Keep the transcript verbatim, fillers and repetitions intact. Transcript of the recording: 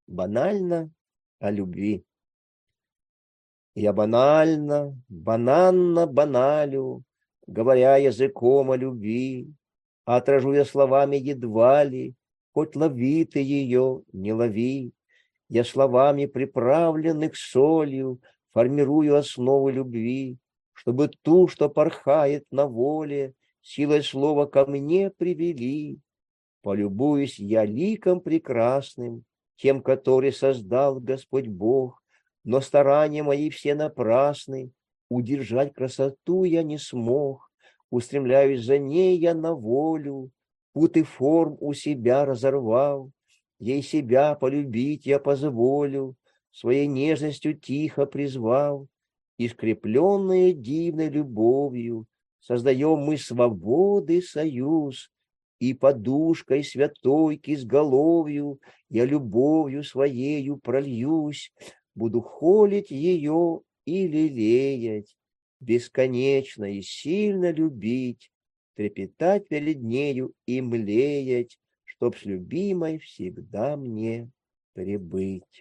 Банально о любви. Я банально, бананно баналю, говоря языком о любви, отражу я словами едва ли, хоть лови ты ее, не лови. Я словами, приправленных солью, формирую основы любви, чтобы ту, что порхает на воле, силой слова ко мне привели. Полюбуюсь я ликом прекрасным, тем, который создал Господь Бог, но старания мои все напрасны, удержать красоту я не смог, устремляюсь за ней я на волю, путы форм у себя разорвал, ей себя полюбить я позволю, своей нежностью тихо призвал, и скрепленные дивной любовью создаем мы свободы союз, и подушкой святой к изголовью я любовью своею прольюсь, буду холить ее и лелеять, бесконечно и сильно любить, трепетать перед нею и млеять, чтоб с любимой всегда мне прибыть.